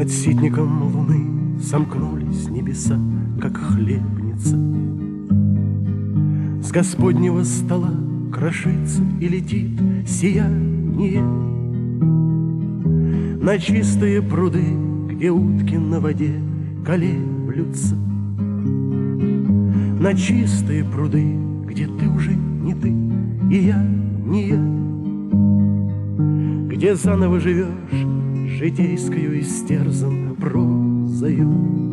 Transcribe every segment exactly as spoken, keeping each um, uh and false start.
Над ситником луны сомкнулись небеса, как хлебница. С Господнего стола крошится и летит сияние на чистые пруды, где утки на воде колеблются, на чистые пруды, где ты уже не ты, и я не я, где заново живешь житейскою истерзан прозою,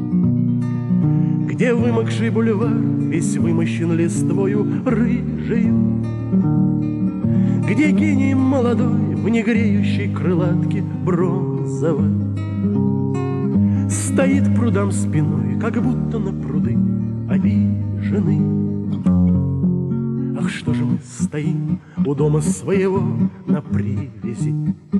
где вымокший бульвар весь вымощен листвою рыжею, где гений молодой в негреющей крылатке бронзовой стоит к прудам спиной, как будто на пруды обиженный. Ах, что же мы стоим у дома своего на привязи?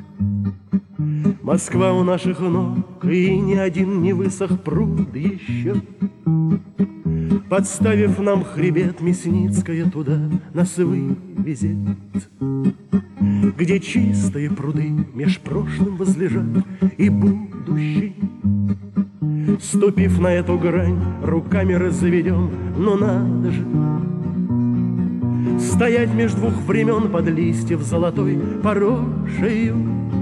Москва у наших ног, и ни один не высох пруд еще. Подставив нам хребет, Мясницкая туда нас вывезет, где чистые пруды меж прошлым возлежат и будущим. Ступив на эту грань, руками разведем, но надо же стоять меж двух времен под листьев золотой порошею.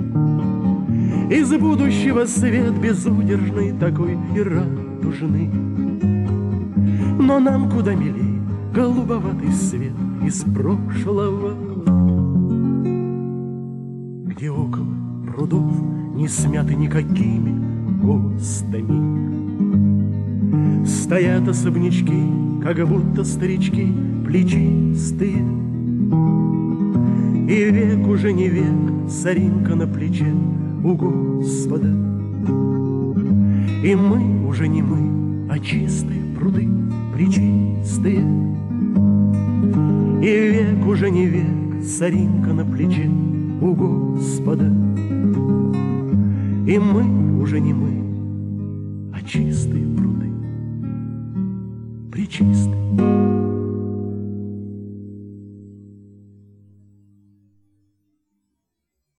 Из будущего свет безудержный такой и радужный, но нам куда милей голубоватый свет из прошлого, где около прудов не смяты никакими ГОСТами. Стоят особнячки, как будто старички плечистые, и век уже не век, соринка на плече у Господа. И мы уже не мы, а чистые пруды пречистые, и век уже не век, соринка на плече у Господа. И мы уже не мы, а чистые пруды пречистые.